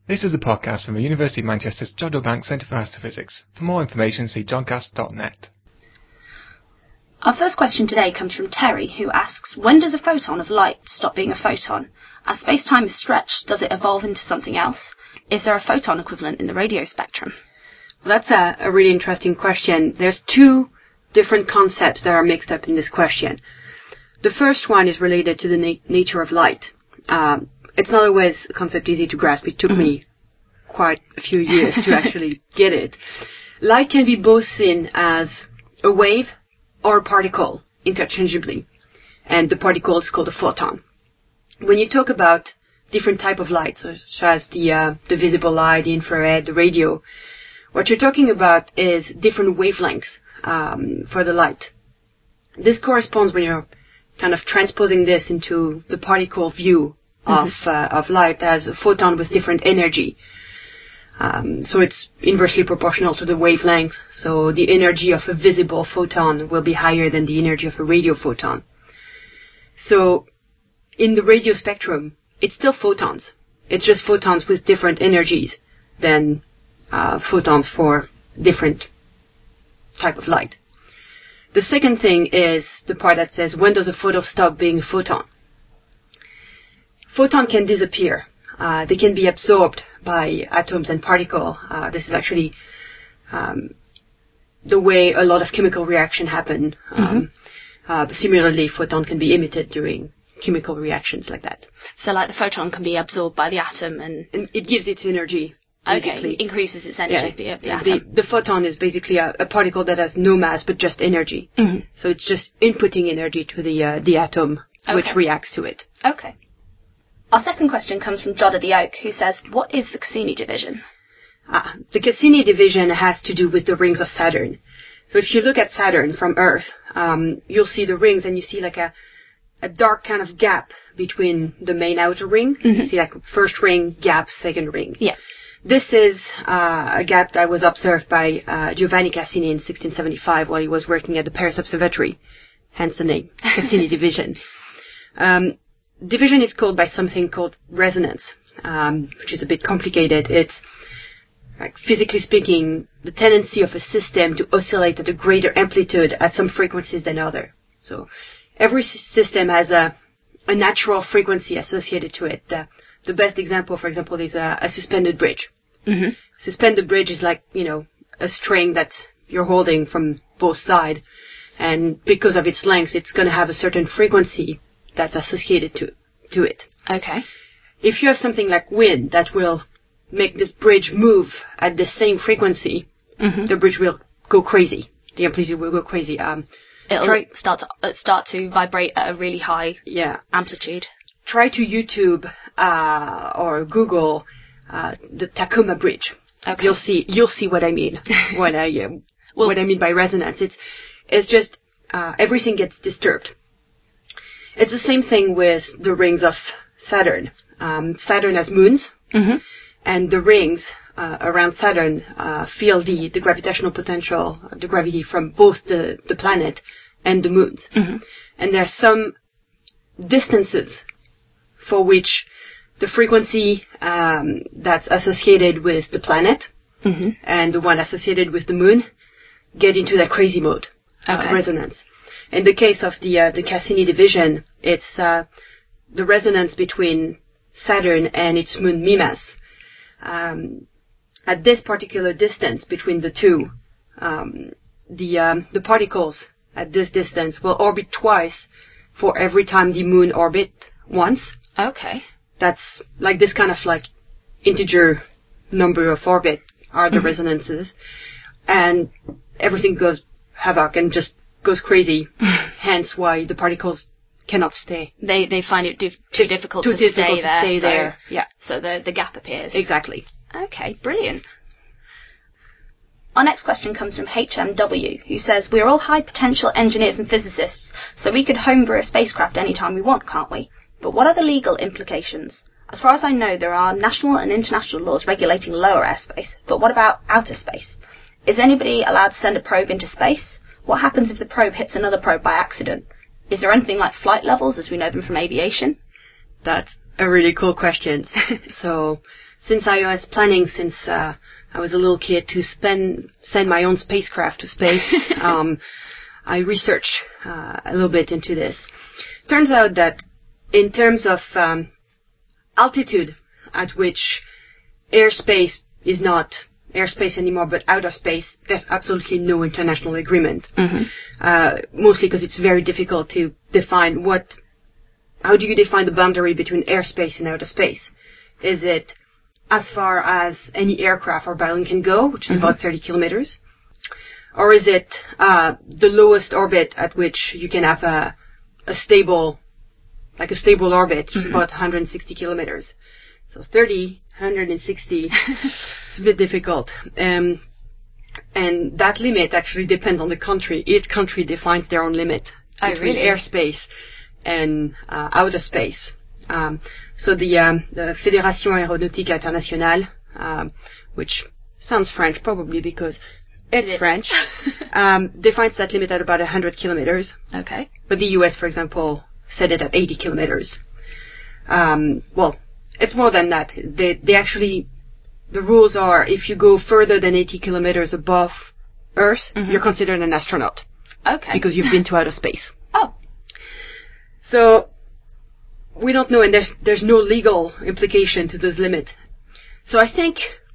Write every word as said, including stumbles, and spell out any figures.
This is a podcast from the University of Manchester's Jodrell Bank Centre for Astrophysics. For more information, see jodcast dot net. Our first question today comes from Terry, who asks, when does a photon of light stop being a photon? As space-time is stretched, does it evolve into something else? Is there a photon equivalent in the radio spectrum? Well, that's a, a really interesting question. There's two different concepts that are mixed up in this question. The first one is related to the na- nature of light. Um, it's not always a concept easy to grasp. It took mm-hmm. me quite a few years to actually get it. Light can be both seen as a wave or a particle interchangeably, and the particle is called a photon. When you talk about different type of light, such as the uh, the visible light, the infrared, the radio, what you're talking about is different wavelengths um, for the light. This corresponds when you're kind of transposing this into the particle view of mm-hmm. uh, of light as a photon with different energy. Um, so it's inversely proportional to the wavelength. So the energy of a visible photon will be higher than the energy of a radio photon. So in the radio spectrum, it's still photons. It's just photons with different energies than uh, photons for different type of light. The second thing is the part that says, when does a photon stop being a photon? Photon can disappear. Uh, they can be absorbed by atoms and particles. Uh, this is actually um, the way a lot of chemical reaction happen. Um, mm-hmm. uh, similarly, photon can be emitted during chemical reactions like that. So, like the photon can be absorbed by the atom, and, and it gives its energy. Basically. Okay, increases its energy. Yeah. The, the, yeah. atom. the, the photon is basically a, a particle that has no mass but just energy. Mm-hmm. So it's just inputting energy to the uh, the atom, okay. which reacts to it. Okay. Our second question comes from Jodder the Oak, who says, what is the Cassini division? Ah, the Cassini division has to do with the rings of Saturn. So if you look at Saturn from Earth, um, you'll see the rings, and you see like a a dark kind of gap between the main outer ring. Mm-hmm. You see like first ring, gap, second ring. Yeah. This is uh, a gap that was observed by uh, Giovanni Cassini in sixteen seventy-five while he was working at the Paris Observatory, hence the name, Cassini division. Um, division is called by something called resonance, um, which is a bit complicated. It's, like, physically speaking, the tendency of a system to oscillate at a greater amplitude at some frequencies than other. So every s- system has a, a natural frequency associated to it. Uh, the best example, for example, is a, a suspended bridge. Mm-hmm. Suspended bridge is like, you know, a string that you're holding from both sides. And because of its length, it's going to have a certain frequency that's associated to to it. Okay. If you have something like wind that will make this bridge move at the same frequency, mm-hmm. the bridge will go crazy. The amplitude will go crazy. Um, It'll try, start to uh, start to vibrate at a really high yeah. amplitude. Try to YouTube uh, or Google uh, the Tacoma Bridge. Okay. You'll see. You'll see what I mean when I uh, well, what I mean by resonance. It's it's just uh, everything gets disturbed. It's the same thing with the rings of Saturn. Um, Saturn has moons, mm-hmm. and the rings uh, around Saturn uh, feel the, the gravitational potential, the gravity from both the, the planet and the moons. Mm-hmm. And there are some distances for which the frequency um, that's associated with the planet mm-hmm. and the one associated with the moon get into that crazy mode okay. of resonance. In the case of the uh, the Cassini division, it's uh, the resonance between Saturn and its moon Mimas. Um, at this particular distance between the two, um, the um, the particles at this distance will orbit twice for every time the moon orbit once. Okay. That's like this kind of like integer number of orbit are the mm-hmm. resonances, and everything goes havoc and just goes crazy. Hence why the particles cannot stay. They they find it dif- too difficult too to difficult stay to there. Stay so, there. Yeah. So the the gap appears. Exactly. Okay, brilliant. Our next question comes from H M W, who says, we're all high potential engineers and physicists, so we could homebrew a spacecraft anytime we want, can't we? But what are the legal implications? As far as I know, there are national and international laws regulating lower airspace, but what about outer space? Is anybody allowed to send a probe into space? What happens if the probe hits another probe by accident? Is there anything like flight levels as we know them from aviation? That's a really cool question. So since I was planning since uh, I was a little kid to spend send my own spacecraft to space, um, I researched uh, a little bit into this. Turns out that in terms of um, altitude at which airspace is not airspace anymore, but outer space, there's absolutely no international agreement. Mm-hmm. Uh, mostly because it's very difficult to define what, how do you define the boundary between airspace and outer space? Is it as far as any aircraft or balloon can go, which is mm-hmm. about thirty kilometers? Or is it uh, the lowest orbit at which you can have a, a stable, like a stable orbit, which mm-hmm. is about one hundred sixty kilometers? So thirty, one hundred sixty, it's a bit difficult. Um, and that limit actually depends on the country. Each country defines their own limit oh, between really? airspace and uh, outer space. Um, so the, um, the Fédération Aéronautique Internationale, um, which sounds French probably because it's it French, um, defines that limit at about one hundred kilometers. Okay. But the U S, for example, set it at eighty kilometers. Um, well, it's more than that. They, they actually, the rules are if you go further than eighty kilometers above Earth, mm-hmm. you're considered an astronaut. Okay. Because you've been to outer space. Oh. So, we don't know, and there's, there's no legal implication to this limit. So I think